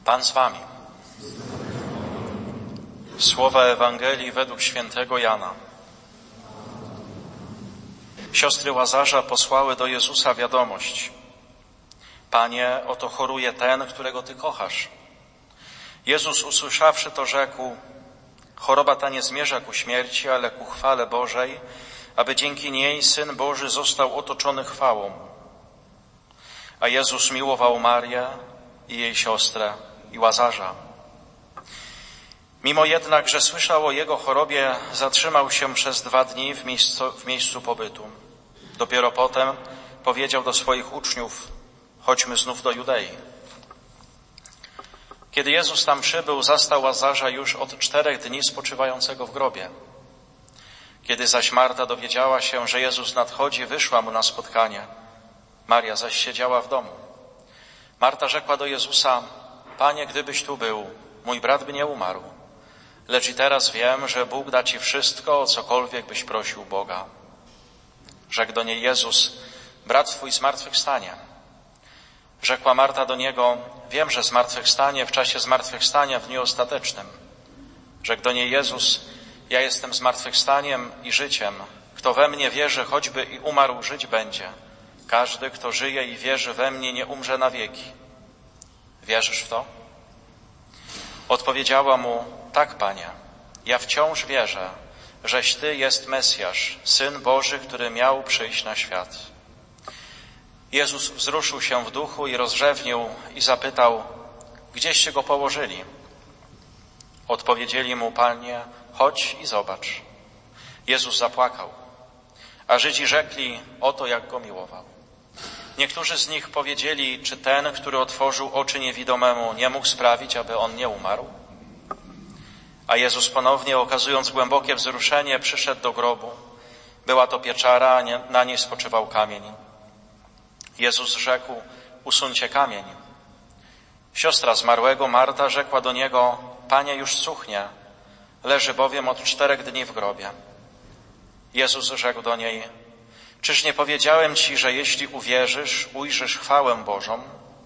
Pan z wami. Słowa Ewangelii według świętego Jana. Siostry Łazarza posłały do Jezusa wiadomość: Panie, oto choruje ten, którego Ty kochasz. Jezus, usłyszawszy to, rzekł: choroba ta nie zmierza ku śmierci, ale ku chwale Bożej, aby dzięki niej Syn Boży został otoczony chwałą. A Jezus miłował Marię i jej siostrę i Łazarza. Mimo jednak, że słyszał o jego chorobie, zatrzymał się przez 2 dni w miejscu pobytu. Dopiero potem powiedział do swoich uczniów: chodźmy znów do Judei. Kiedy Jezus tam przybył, zastał Łazarza już od 4 dni spoczywającego w grobie. Kiedy zaś Marta dowiedziała się, że Jezus nadchodzi, wyszła mu na spotkanie. Maria zaś siedziała w domu. Marta rzekła do Jezusa: Panie, gdybyś tu był, mój brat by nie umarł. Lecz i teraz wiem, że Bóg da Ci wszystko, o cokolwiek byś prosił Boga. Rzekł do niej Jezus: brat Twój zmartwychwstanie. Rzekła Marta do Niego: wiem, że zmartwychwstanie w czasie zmartwychwstania w dniu ostatecznym. Rzekł do niej Jezus: ja jestem zmartwychwstaniem i życiem. Kto we mnie wierzy, choćby i umarł, żyć będzie. Każdy, kto żyje i wierzy we mnie, nie umrze na wieki. Wierzysz w to? Odpowiedziała mu: tak, Panie, ja wciąż wierzę, żeś Ty jest Mesjasz, Syn Boży, który miał przyjść na świat. Jezus wzruszył się w duchu i rozrzewnił i zapytał: gdzieście go położyli? Odpowiedzieli mu: Panie, chodź i zobacz. Jezus zapłakał, a Żydzi rzekli: oto jak go miłował. Niektórzy z nich powiedzieli: czy ten, który otworzył oczy niewidomemu, nie mógł sprawić, aby on nie umarł? A Jezus ponownie, okazując głębokie wzruszenie, przyszedł do grobu. Była to pieczara, a na niej spoczywał kamień. Jezus rzekł: usuńcie kamień. Siostra zmarłego, Marta, rzekła do Niego: Panie, już cuchnie, leży bowiem od 4 dni w grobie. Jezus rzekł do niej: czyż nie powiedziałem Ci, że jeśli uwierzysz, ujrzysz chwałę Bożą?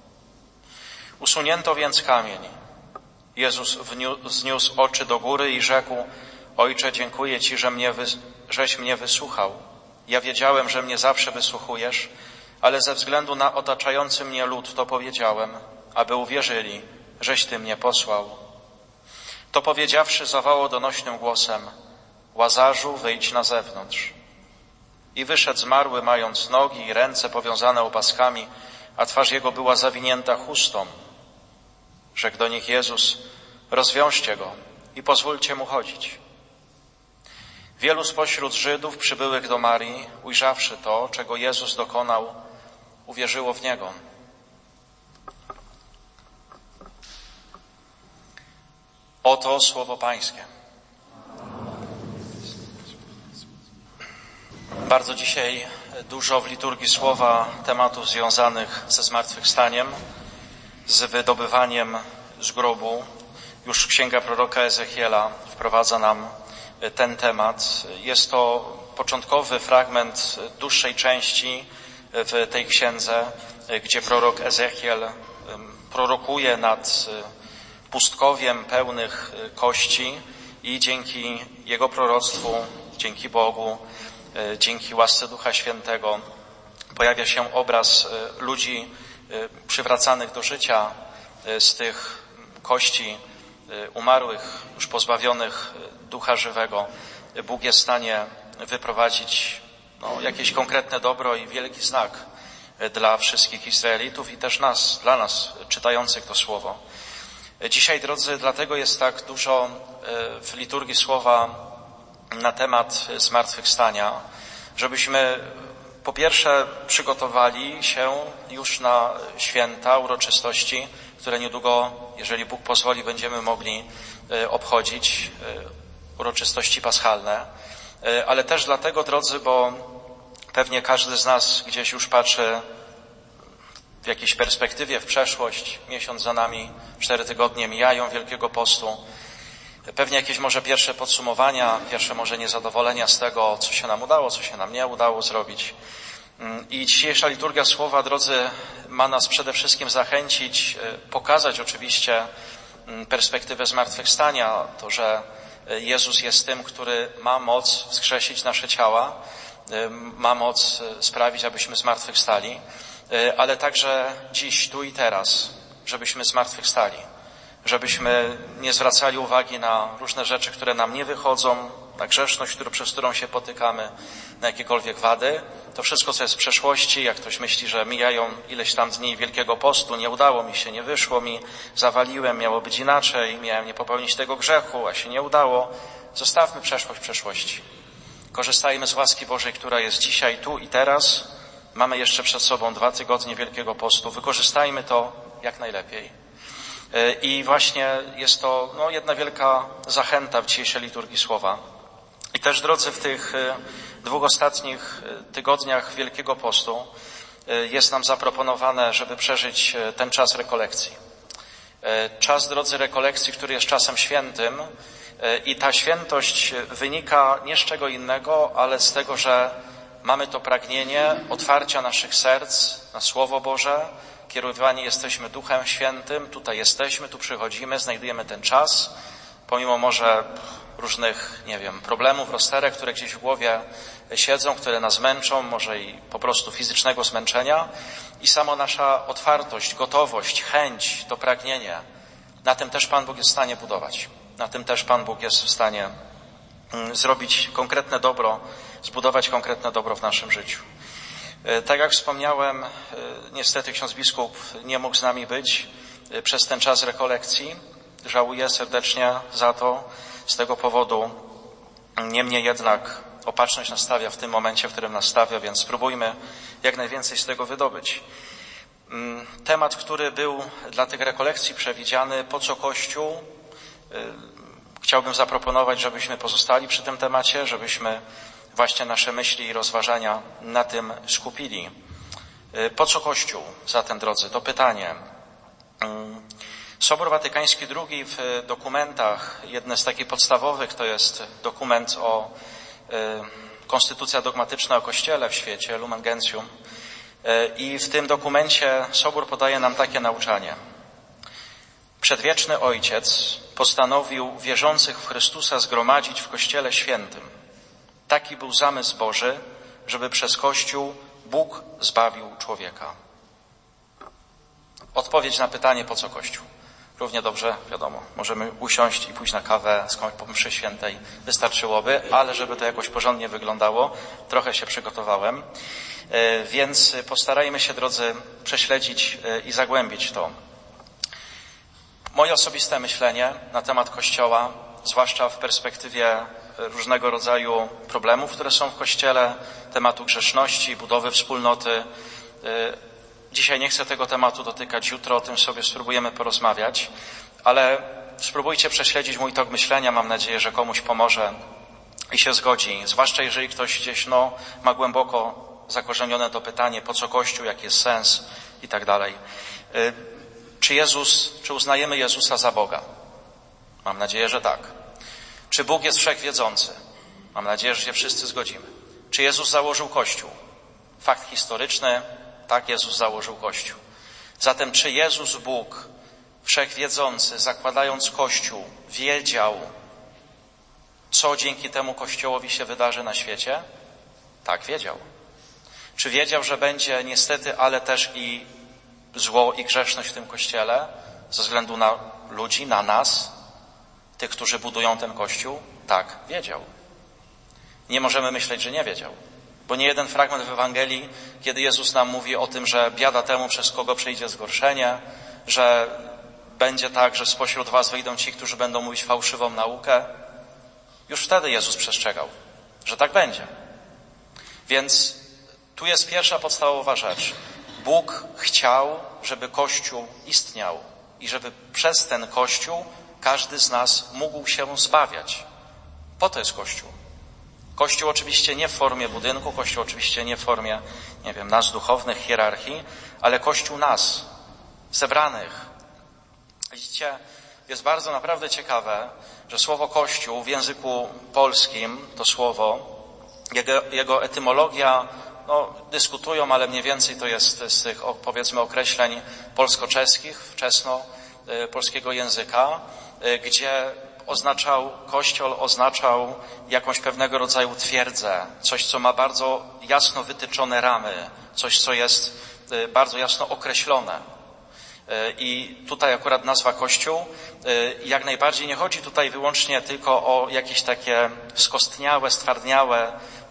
Usunięto więc kamień. Jezus wzniósł oczy do góry i rzekł: Ojcze, dziękuję Ci, żeś mnie wysłuchał. Ja wiedziałem, że mnie zawsze wysłuchujesz, ale ze względu na otaczający mnie lud to powiedziałem, aby uwierzyli, żeś Ty mnie posłał. To powiedziawszy, zawołał donośnym głosem: Łazarzu, wyjdź na zewnątrz. I wyszedł zmarły, mając nogi i ręce powiązane opaskami, a twarz jego była zawinięta chustą. Rzekł do nich Jezus: rozwiążcie go i pozwólcie mu chodzić. Wielu spośród Żydów przybyłych do Marii, ujrzawszy to, czego Jezus dokonał, uwierzyło w Niego. Oto słowo Pańskie. Bardzo dzisiaj dużo w liturgii słowa tematów związanych ze zmartwychwstaniem, z wydobywaniem z grobu. Już księga proroka Ezechiela wprowadza nam ten temat. Jest to początkowy fragment dłuższej części w tej księdze, gdzie prorok Ezechiel prorokuje nad pustkowiem pełnych kości i dzięki jego proroctwu, dzięki Bogu, dzięki łasce Ducha Świętego pojawia się obraz ludzi przywracanych do życia z tych kości umarłych, już pozbawionych Ducha Żywego. Bóg jest w stanie wyprowadzić jakieś konkretne dobro i wielki znak dla wszystkich Izraelitów i też dla nas czytających to słowo. Dzisiaj, drodzy, dlatego jest tak dużo w liturgii słowa na temat zmartwychwstania, żebyśmy po pierwsze przygotowali się już na święta, uroczystości, które niedługo, jeżeli Bóg pozwoli, będziemy mogli obchodzić, uroczystości paschalne, ale też dlatego, drodzy, bo pewnie każdy z nas gdzieś już patrzy w jakiejś perspektywie w przeszłość. Miesiąc za nami, 4 tygodnie mijają Wielkiego Postu. Pewnie jakieś może pierwsze podsumowania, pierwsze może niezadowolenia z tego, co się nam udało, co się nam nie udało zrobić. I dzisiejsza liturgia słowa, drodzy, ma nas przede wszystkim zachęcić, pokazać oczywiście perspektywę zmartwychwstania, to, że Jezus jest tym, który ma moc wskrzesić nasze ciała, ma moc sprawić, abyśmy zmartwychwstali, ale także dziś, tu i teraz, żebyśmy zmartwychwstali, żebyśmy nie zwracali uwagi na różne rzeczy, które nam nie wychodzą, na grzeszność, przez którą się potykamy, na jakiekolwiek wady. To wszystko, co jest w przeszłości, jak ktoś myśli, że mijają ileś tam dni Wielkiego Postu, nie udało mi się, nie wyszło mi, zawaliłem, miało być inaczej, miałem nie popełnić tego grzechu, a się nie udało. Zostawmy przeszłość w przeszłości. Korzystajmy z łaski Bożej, która jest dzisiaj, tu i teraz. Mamy jeszcze przed sobą 2 tygodnie Wielkiego Postu. Wykorzystajmy to jak najlepiej. I właśnie jest to jedna wielka zachęta w dzisiejszej liturgii słowa. I też, drodzy, w tych 2 ostatnich tygodniach Wielkiego Postu jest nam zaproponowane, żeby przeżyć ten czas rekolekcji. Czas, drodzy, rekolekcji, który jest czasem świętym i ta świętość wynika nie z czego innego, ale z tego, że mamy to pragnienie otwarcia naszych serc na Słowo Boże, kierowani jesteśmy Duchem Świętym, tutaj jesteśmy, tu przychodzimy, znajdujemy ten czas, pomimo może różnych, problemów, rozterek, które gdzieś w głowie siedzą, które nas męczą, może i po prostu fizycznego zmęczenia i sama nasza otwartość, gotowość, chęć, to pragnienie, na tym też Pan Bóg jest w stanie budować. Na tym też Pan Bóg jest w stanie zrobić konkretne dobro, zbudować konkretne dobro w naszym życiu. Tak jak wspomniałem, niestety ksiądz biskup nie mógł z nami być przez ten czas rekolekcji. Żałuję serdecznie za to, z tego powodu. Niemniej jednak opatrzność nas stawia w tym momencie, w którym nas stawia, więc spróbujmy jak najwięcej z tego wydobyć. Temat, który był dla tych rekolekcji przewidziany, po co Kościół, chciałbym zaproponować, żebyśmy pozostali przy tym temacie, żebyśmy właśnie nasze myśli i rozważania na tym skupili. Po co Kościół? Zatem, drodzy, to pytanie. Sobór Watykański II w dokumentach, jedne z takich podstawowych, to jest dokument o Konstytucja dogmatyczna o Kościele w świecie, Lumen Gentium. I w tym dokumencie Sobór podaje nam takie nauczanie. Przedwieczny Ojciec postanowił wierzących w Chrystusa zgromadzić w Kościele Świętym. Taki był zamysł Boży, żeby przez Kościół Bóg zbawił człowieka. Odpowiedź na pytanie, po co Kościół? Równie dobrze, wiadomo, możemy usiąść i pójść na kawę po mszy świętej, wystarczyłoby, ale żeby to jakoś porządnie wyglądało, trochę się przygotowałem, więc postarajmy się, drodzy, prześledzić i zagłębić to. Moje osobiste myślenie na temat Kościoła, zwłaszcza w perspektywie różnego rodzaju problemów, które są w Kościele, tematu grzeszności, budowy wspólnoty. Dzisiaj nie chcę tego tematu dotykać, jutro o tym sobie spróbujemy porozmawiać, ale spróbujcie prześledzić mój tok myślenia, mam nadzieję, że komuś pomoże i się zgodzi, zwłaszcza jeżeli ktoś gdzieś ma głęboko zakorzenione to pytanie, po co Kościół, jaki jest sens i tak dalej. Czy uznajemy Jezusa za Boga? Mam nadzieję, że tak. Czy Bóg jest wszechwiedzący? Mam nadzieję, że się wszyscy zgodzimy. Czy Jezus założył Kościół? Fakt historyczny, tak, Jezus założył Kościół. Zatem czy Jezus, Bóg, wszechwiedzący, zakładając Kościół, wiedział, co dzięki temu Kościołowi się wydarzy na świecie? Tak, wiedział. Czy wiedział, że będzie niestety, ale też i zło i grzeszność w tym Kościele ze względu na ludzi, na nas, tych, którzy budują ten Kościół? Tak, wiedział. Nie możemy myśleć, że nie wiedział. Bo nie jeden fragment w Ewangelii, kiedy Jezus nam mówi o tym, że biada temu, przez kogo przyjdzie zgorszenie, że będzie tak, że spośród was wyjdą ci, którzy będą mówić fałszywą naukę. Już wtedy Jezus przestrzegał, że tak będzie. Więc tu jest pierwsza podstawowa rzecz. Bóg chciał, żeby Kościół istniał i żeby przez ten Kościół każdy z nas mógł się zbawiać. Po to jest Kościół. Kościół oczywiście nie w formie budynku, Kościół oczywiście nie w formie, nas duchownych, hierarchii, ale Kościół nas, zebranych. Widzicie, jest bardzo naprawdę ciekawe, że słowo Kościół w języku polskim, to słowo, jego etymologia dyskutują, ale mniej więcej to jest z tych, powiedzmy, określeń polsko-czeskich, wczesno-polskiego języka, gdzie Kościoł oznaczał jakąś pewnego rodzaju twierdzę, coś, co ma bardzo jasno wytyczone ramy, coś, co jest bardzo jasno określone. I tutaj akurat nazwa Kościół, jak najbardziej nie chodzi tutaj wyłącznie tylko o jakieś takie skostniałe, stwardniałe,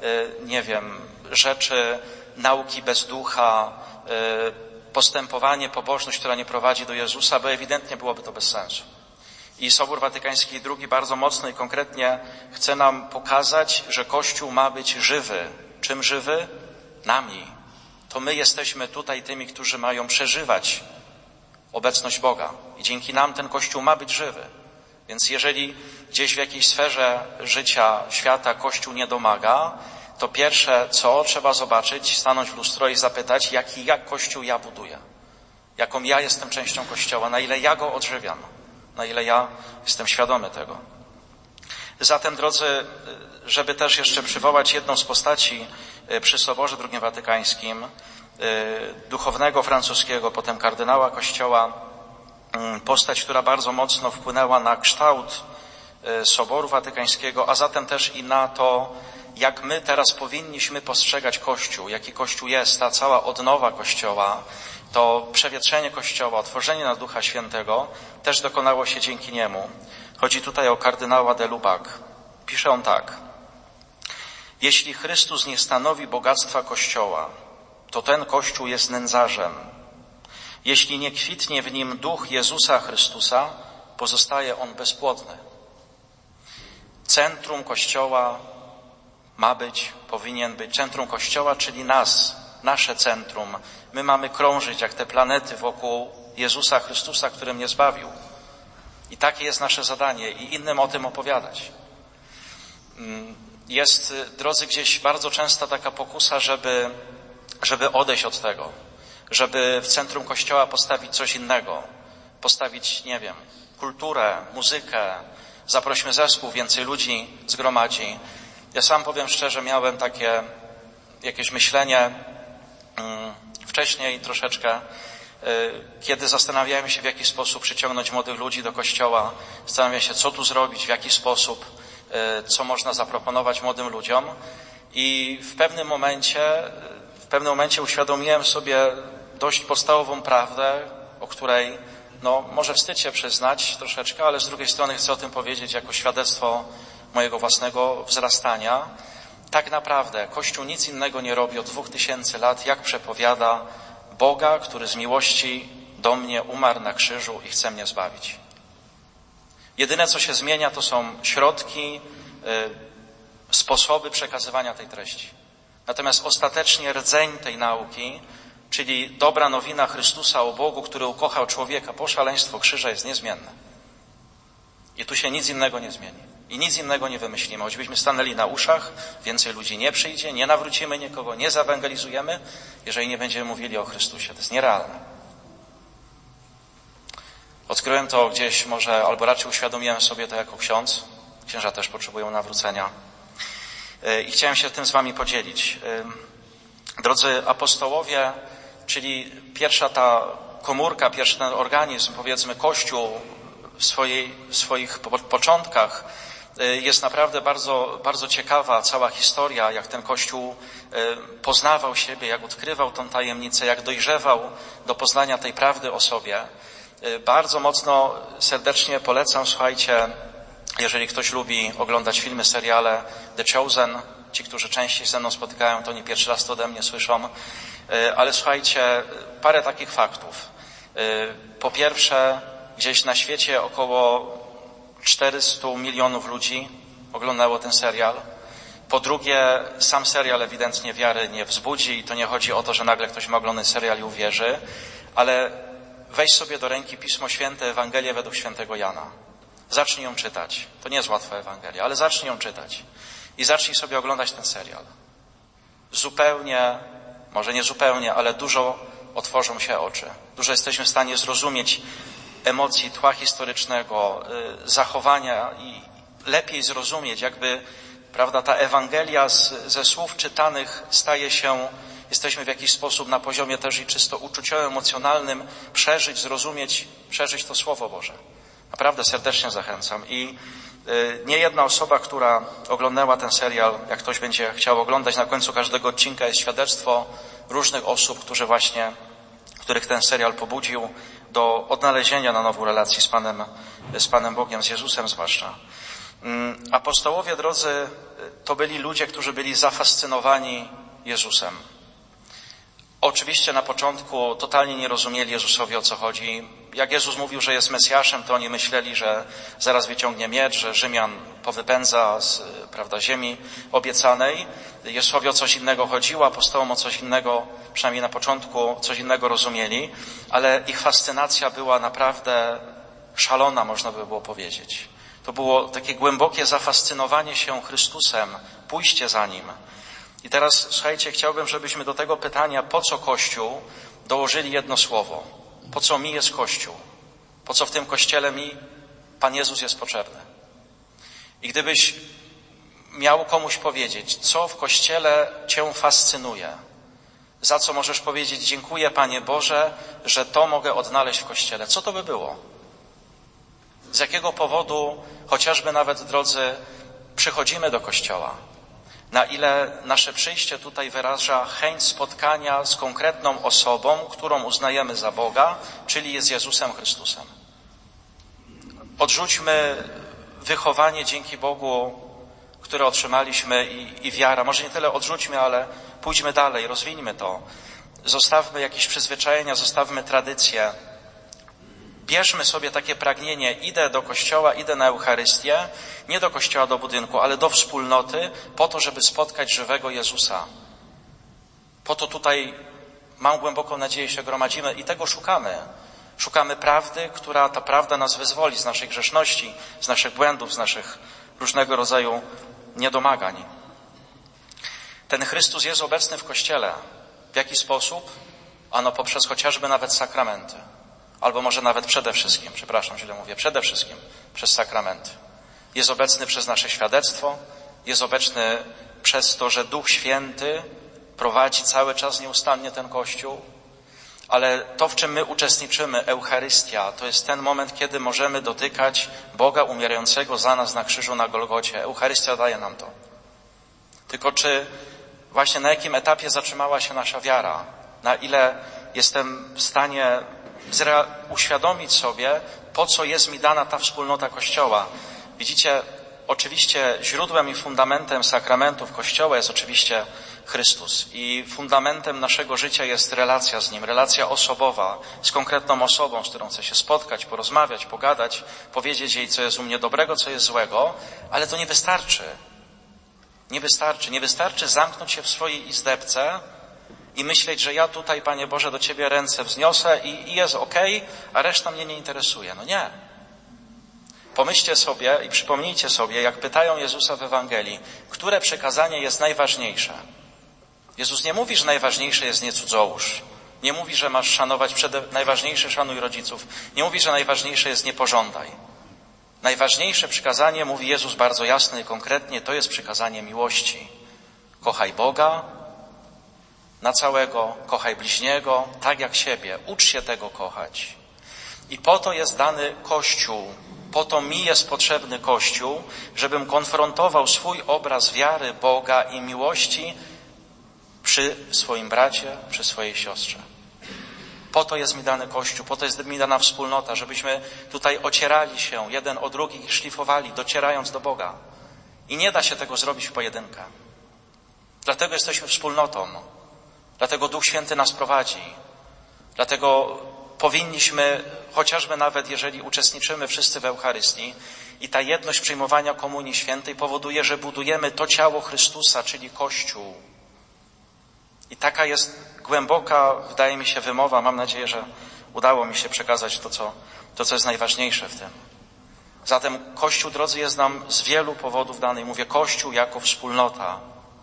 rzeczy, nauki bez ducha, postępowanie, pobożność, która nie prowadzi do Jezusa, bo ewidentnie byłoby to bez sensu. I Sobór Watykański II bardzo mocno i konkretnie chce nam pokazać, że Kościół ma być żywy. Czym żywy? Nami. To my jesteśmy tutaj tymi, którzy mają przeżywać obecność Boga. I dzięki nam ten Kościół ma być żywy. Więc jeżeli gdzieś w jakiejś sferze życia, świata Kościół nie domaga, to pierwsze co trzeba zobaczyć, stanąć w lustro i zapytać, jaki Kościół ja buduję. Jaką ja jestem częścią Kościoła, na ile ja go odżywiam, na ile ja jestem świadomy tego. Zatem, drodzy, żeby też jeszcze przywołać jedną z postaci przy Soborze II Watykańskim, duchownego francuskiego, potem kardynała Kościoła, postać, która bardzo mocno wpłynęła na kształt Soboru Watykańskiego, a zatem też i na to, jak my teraz powinniśmy postrzegać Kościół, jaki Kościół jest, ta cała odnowa Kościoła, to przewietrzenie Kościoła, otworzenie na Ducha Świętego też dokonało się dzięki niemu. Chodzi tutaj o kardynała de Lubac. Pisze on tak. Jeśli Chrystus nie stanowi bogactwa Kościoła, to ten Kościół jest nędzarzem. Jeśli nie kwitnie w nim duch Jezusa Chrystusa, pozostaje on bezpłodny. Centrum Kościoła powinien być centrum Kościoła, czyli nasze centrum. My mamy krążyć jak te planety wokół Jezusa Chrystusa, który mnie zbawił. I takie jest nasze zadanie i innym o tym opowiadać. Jest, drodzy, gdzieś bardzo często taka pokusa, żeby odejść od tego, żeby w centrum Kościoła postawić coś innego, postawić, kulturę, muzykę, zaprośmy zespół, więcej ludzi zgromadzi. Ja sam powiem szczerze, miałem takie jakieś myślenie wcześniej troszeczkę, kiedy zastanawiałem się, w jaki sposób przyciągnąć młodych ludzi do Kościoła, zastanawiałem się, co tu zrobić, w jaki sposób, co można zaproponować młodym ludziom. I w pewnym momencie uświadomiłem sobie dość podstawową prawdę, o której może wstyd się przyznać troszeczkę, ale z drugiej strony chcę o tym powiedzieć jako świadectwo mojego własnego wzrastania. Tak naprawdę Kościół nic innego nie robi od 2000 lat, jak przepowiada Boga, który z miłości do mnie umarł na krzyżu i chce mnie zbawić. Jedyne, co się zmienia, to są środki, sposoby przekazywania tej treści. Natomiast ostatecznie rdzeń tej nauki, czyli dobra nowina Chrystusa o Bogu, który ukochał człowieka po szaleństwo krzyża, jest niezmienny. I tu się nic innego nie zmieni. I nic innego nie wymyślimy. Choćbyśmy stanęli na uszach, więcej ludzi nie przyjdzie, nie nawrócimy nikogo, nie zaewangelizujemy, jeżeli nie będziemy mówili o Chrystusie. To jest nierealne. Odkryłem to gdzieś może, albo raczej uświadomiłem sobie to jako ksiądz. Księża też potrzebują nawrócenia. I chciałem się tym z wami podzielić. Drodzy apostołowie, czyli pierwsza ta komórka, pierwszy ten organizm, powiedzmy Kościół w swoich początkach, jest naprawdę bardzo, bardzo ciekawa cała historia, jak ten Kościół poznawał siebie, jak odkrywał tą tajemnicę, jak dojrzewał do poznania tej prawdy o sobie. Bardzo mocno serdecznie polecam, słuchajcie, jeżeli ktoś lubi oglądać filmy, seriale, The Chosen, ci, którzy częściej ze mną spotykają, to nie pierwszy raz to ode mnie słyszą, ale słuchajcie, parę takich faktów. Po pierwsze, gdzieś na świecie około 400 milionów ludzi oglądało ten serial. Po drugie, sam serial ewidentnie wiary nie wzbudzi i to nie chodzi o to, że nagle ktoś ma oglądać serial i uwierzy, ale weź sobie do ręki Pismo Święte, Ewangelię według świętego Jana. Zacznij ją czytać. To nie jest łatwa Ewangelia, ale zacznij ją czytać. I zacznij sobie oglądać ten serial. Zupełnie, może nie zupełnie, ale dużo otworzą się oczy. Dużo jesteśmy w stanie zrozumieć emocji, tła historycznego, zachowania i lepiej zrozumieć jakby prawda, ta Ewangelia ze słów czytanych staje się, jesteśmy w jakiś sposób na poziomie też i czysto uczuciowym, emocjonalnym, przeżyć, zrozumieć, przeżyć to Słowo Boże. Naprawdę serdecznie zachęcam. I nie jedna osoba, która oglądała ten serial, jak ktoś będzie chciał oglądać, na końcu każdego odcinka jest świadectwo różnych osób, których ten serial pobudził do odnalezienia na nowo relacji z Panem Bogiem, z Jezusem zwłaszcza. Apostołowie, drodzy, to byli ludzie, którzy byli zafascynowani Jezusem. Oczywiście na początku totalnie nie rozumieli Jezusowi, o co chodzi. Jak Jezus mówił, że jest Mesjaszem, to oni myśleli, że zaraz wyciągnie miecz, że Rzymian powypędza z, prawda, ziemi obiecanej. Jezusowi o coś innego chodziło, apostołom o coś innego, przynajmniej na początku coś innego rozumieli, ale ich fascynacja była naprawdę szalona, można by było powiedzieć. To było takie głębokie zafascynowanie się Chrystusem, pójście za Nim. I teraz, słuchajcie, chciałbym, żebyśmy do tego pytania, po co Kościół, dołożyli jedno słowo. Po co mi jest Kościół? Po co w tym Kościele mi Pan Jezus jest potrzebny? I gdybyś miał komuś powiedzieć, co w Kościele Cię fascynuje, za co możesz powiedzieć, dziękuję Panie Boże, że to mogę odnaleźć w Kościele. Co to by było? Z jakiego powodu, chociażby nawet, drodzy, przychodzimy do Kościoła? Na ile nasze przyjście tutaj wyraża chęć spotkania z konkretną osobą, którą uznajemy za Boga, czyli jest Jezusem Chrystusem. Odrzućmy wychowanie dzięki Bogu, które otrzymaliśmy i wiara. Może nie tyle odrzućmy, ale pójdźmy dalej, rozwijmy to. Zostawmy jakieś przyzwyczajenia, zostawmy tradycje. Bierzmy sobie takie pragnienie, idę do kościoła, idę na Eucharystię, nie do kościoła, do budynku, ale do wspólnoty, po to, żeby spotkać żywego Jezusa. Po to tutaj, mam głęboką nadzieję, się gromadzimy i tego szukamy. Szukamy prawdy, która ta prawda nas wyzwoli z naszej grzeszności, z naszych błędów, z naszych różnego rodzaju niedomagań. Ten Chrystus jest obecny w Kościele. W jaki sposób? Ano poprzez chociażby nawet sakramenty. Albo może nawet przede wszystkim, przede wszystkim przez sakramenty. Jest obecny przez nasze świadectwo, jest obecny przez to, że Duch Święty prowadzi cały czas nieustannie ten Kościół, ale to, w czym my uczestniczymy, Eucharystia, to jest ten moment, kiedy możemy dotykać Boga umierającego za nas na krzyżu na Golgocie. Eucharystia daje nam to. Tylko czy właśnie na jakim etapie zatrzymała się nasza wiara? Na ile jestem w stanie uświadomić sobie, po co jest mi dana ta wspólnota Kościoła. Widzicie, oczywiście źródłem i fundamentem sakramentów Kościoła jest oczywiście Chrystus i fundamentem naszego życia jest relacja z Nim, relacja osobowa, z konkretną osobą, z którą chcę się spotkać, porozmawiać, pogadać, powiedzieć jej, co jest u mnie dobrego, co jest złego, ale to nie wystarczy. Nie wystarczy zamknąć się w swojej izdebce i myśleć, że ja tutaj, Panie Boże, do Ciebie ręce wzniosę i jest okej, a reszta mnie nie interesuje. No nie. Pomyślcie sobie i przypomnijcie sobie, jak pytają Jezusa w Ewangelii, które przykazanie jest najważniejsze. Jezus nie mówi, że najważniejsze jest nie cudzołóż. Nie mówi, że masz szanować najważniejsze szanuj rodziców. Nie mówi, że najważniejsze jest nie pożądaj. Najważniejsze przykazanie, mówi Jezus bardzo jasno i konkretnie, to jest przykazanie miłości. Kochaj Boga na całego, kochaj bliźniego, tak jak siebie. Ucz się tego kochać. I po to jest dany Kościół. Po to mi jest potrzebny Kościół, żebym konfrontował swój obraz wiary Boga i miłości przy swoim bracie, przy swojej siostrze. Po to jest mi dany Kościół, po to jest mi dana wspólnota, żebyśmy tutaj ocierali się jeden o drugich i szlifowali, docierając do Boga. I nie da się tego zrobić w pojedynkę. Dlatego jesteśmy wspólnotą. Dlatego Duch Święty nas prowadzi. Dlatego powinniśmy, chociażby nawet jeżeli uczestniczymy wszyscy w Eucharystii i ta jedność przyjmowania Komunii Świętej powoduje, że budujemy to ciało Chrystusa, czyli Kościół. I taka jest głęboka, wydaje mi się, wymowa. Mam nadzieję, że udało mi się przekazać to, co jest najważniejsze w tym. Zatem Kościół, drodzy, jest nam z wielu powodów dany. Mówię Kościół jako wspólnota.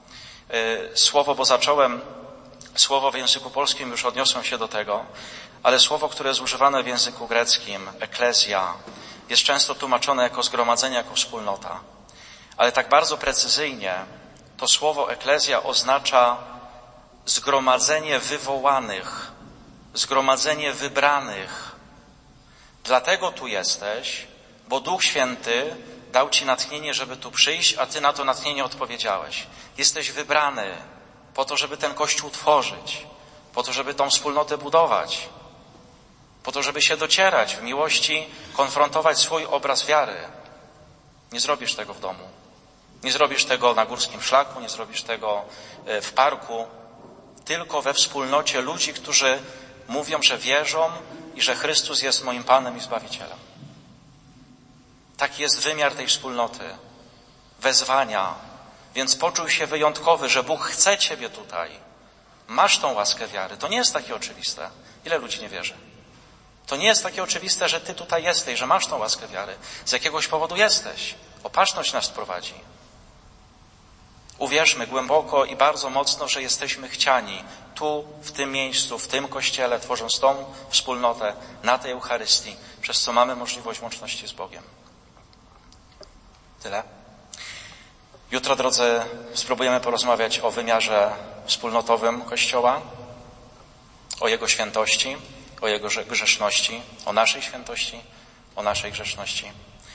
Słowo, bo zacząłem, słowo w języku polskim, już odniosłem się do tego, ale słowo, które jest używane w języku greckim, eklezja, jest często tłumaczone jako zgromadzenie, jako wspólnota. Ale tak bardzo precyzyjnie to słowo eklezja oznacza zgromadzenie wywołanych, zgromadzenie wybranych. Dlatego tu jesteś, bo Duch Święty dał ci natchnienie, żeby tu przyjść, a ty na to natchnienie odpowiedziałeś. Jesteś wybrany po to, żeby ten Kościół tworzyć, po to, żeby tą wspólnotę budować, po to, żeby się docierać w miłości, konfrontować swój obraz wiary. Nie zrobisz tego w domu. Nie zrobisz tego na górskim szlaku, nie zrobisz tego w parku, tylko we wspólnocie ludzi, którzy mówią, że wierzą i że Chrystus jest moim Panem i Zbawicielem. Taki jest wymiar tej wspólnoty, wezwania. Więc poczuj się wyjątkowy, że Bóg chce ciebie tutaj. Masz tą łaskę wiary. To nie jest takie oczywiste. Ile ludzi nie wierzy? To nie jest takie oczywiste, że ty tutaj jesteś, że masz tą łaskę wiary. Z jakiegoś powodu jesteś. Opatrzność nas prowadzi. Uwierzmy głęboko i bardzo mocno, że jesteśmy chciani tu, w tym miejscu, w tym Kościele, tworząc tą wspólnotę na tej Eucharystii, przez co mamy możliwość łączności z Bogiem. Tyle. Jutro, drodzy, spróbujemy porozmawiać o wymiarze wspólnotowym Kościoła, o Jego świętości, o Jego grzeszności, o naszej świętości, o naszej grzeszności.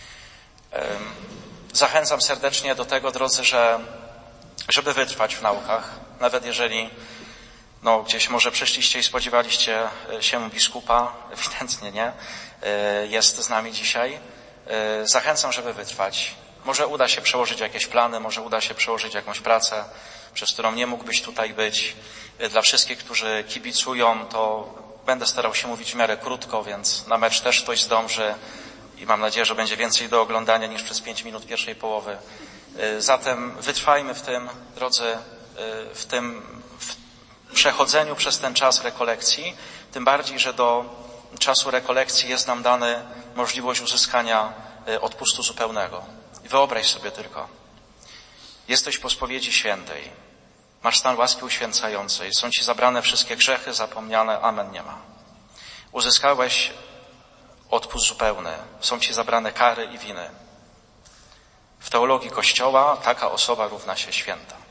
Zachęcam serdecznie do tego, drodzy, żeby wytrwać w naukach, nawet jeżeli gdzieś może przyszliście i spodziewaliście się biskupa, ewidentnie nie, jest z nami dzisiaj. Zachęcam, żeby wytrwać. Może uda się przełożyć jakieś plany, może uda się przełożyć jakąś pracę, przez którą nie mógłbyś tutaj być. Dla wszystkich, którzy kibicują, to będę starał się mówić w miarę krótko, więc na mecz też ktoś zdąży i mam nadzieję, że będzie więcej do oglądania niż przez 5 minut pierwszej połowy. Zatem wytrwajmy w tym, drodzy, w przechodzeniu przez ten czas rekolekcji, tym bardziej, że do czasu rekolekcji jest nam dana możliwość uzyskania odpustu zupełnego. I wyobraź sobie tylko, jesteś po spowiedzi świętej, masz stan łaski uświęcającej, są ci zabrane wszystkie grzechy, zapomniane, amen, nie ma. Uzyskałeś odpust zupełny, są ci zabrane kary i winy. W teologii Kościoła taka osoba równa się święta.